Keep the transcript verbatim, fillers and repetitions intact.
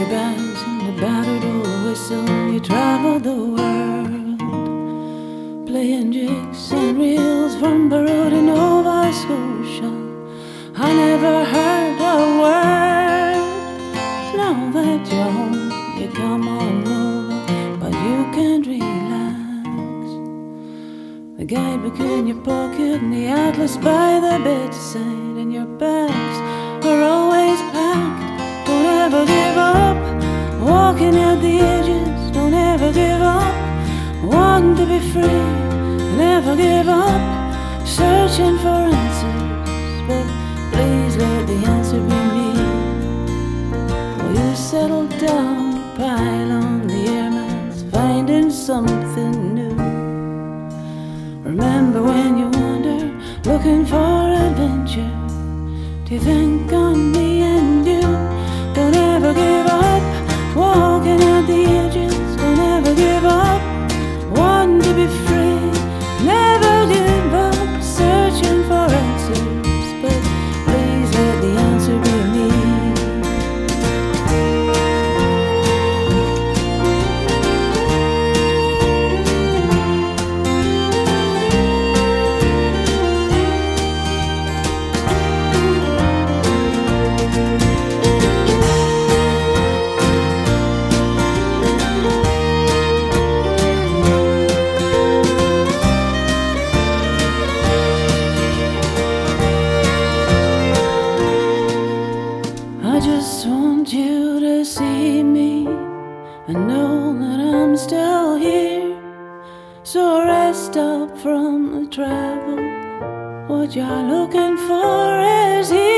your bags and the battered old whistle. You traveled the world, playing jigs and reels from Peru to Nova Scotia. I never heard a word. Now that you're home, you come on over, but you can't relax. The guidebook in your pocket and the atlas by the bedside, and your bags are always packed. Don't ever give up, walking at the edges. Don't ever give up, wanting to be free. Never give up, searching for answers, but please let the answer be me. Will you settle down, pile on the air mats, finding something new? Remember when you wander, looking for adventure? Do you think on me and you? Don't ever give up, walking at the edges. Don't ever give up, wanting to be free. Never give up, searching for answers, but please let the answer be me. I just want you to see me and know that I'm still here. So rest up from the travel. What you're looking for is here.